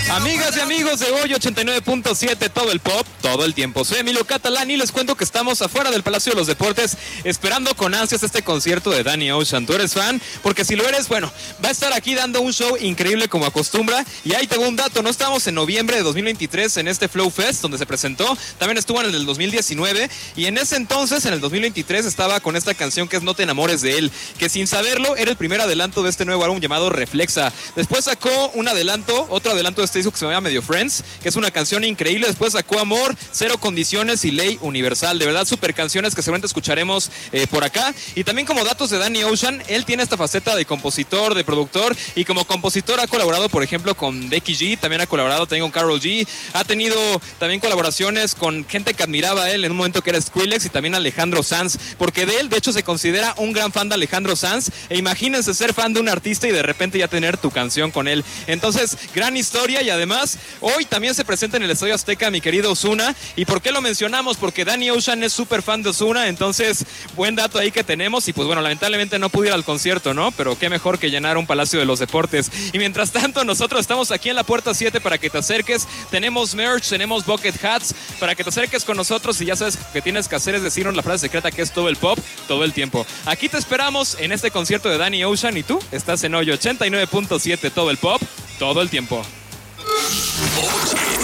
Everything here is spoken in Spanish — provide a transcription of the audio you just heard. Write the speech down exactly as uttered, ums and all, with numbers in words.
Amigas y amigos de hoy ochenta y nueve punto siete, todo el pop, todo el tiempo. Soy Emilio Catalán y les cuento que estamos afuera del Palacio de los Deportes esperando con ansias este concierto de Danny Ocean. ¿Tú eres fan? Porque si lo eres, bueno, va a estar aquí dando un show increíble como acostumbra. Y ahí tengo un dato, no estábamos en noviembre de dos mil veintitrés en este Flow Fest donde se presentó, también estuvo en el del dos mil diecinueve y en ese entonces, en el dos mil veintitrés, estaba con esta canción que es No te enamores de él, que sin saberlo era el primer adelanto de este nuevo álbum llamado Reflexa. Después sacó un adelanto, otro adelanto de este disco que se llama Medio Friends, que es una canción increíble. Después sacó Amor, Cero Condiciones y Ley Universal. De verdad, super canciones que seguramente escucharemos eh, por acá. Y también como datos de Danny Ocean, él tiene esta faceta de compositor, de productor, y como compositor ha colaborado, por ejemplo, con Becky G, también ha colaborado también con Karol G, ha tenido también colaboraciones con gente que admiraba a él en un momento que era Skrillex y también Alejandro Sanz, porque de él, de hecho, se considera un gran fan de Alejandro Sanz, e imagínense ser fan de un artista y de repente ya tener tu canción con él. Entonces, gran historia. Y además, hoy también se presenta en el Estadio Azteca mi querido Ozuna. ¿Y por qué lo mencionamos? Porque Danny Ocean es súper fan de Ozuna, entonces, buen dato ahí que tenemos. Y pues bueno, lamentablemente no pude ir al concierto, ¿no? Pero qué mejor que llenar un Palacio de los Deportes. Y mientras tanto, nosotros estamos aquí en la puerta siete para que te acerques. Tenemos merch, tenemos bucket hats para que te acerques con nosotros, y ya sabes que tienes que hacer es decirnos la frase secreta que es todo el pop, todo el tiempo. Aquí te esperamos en este concierto de Danny Ocean y tú estás en hoy ochenta y nueve punto siete, todo el pop, todo el tiempo.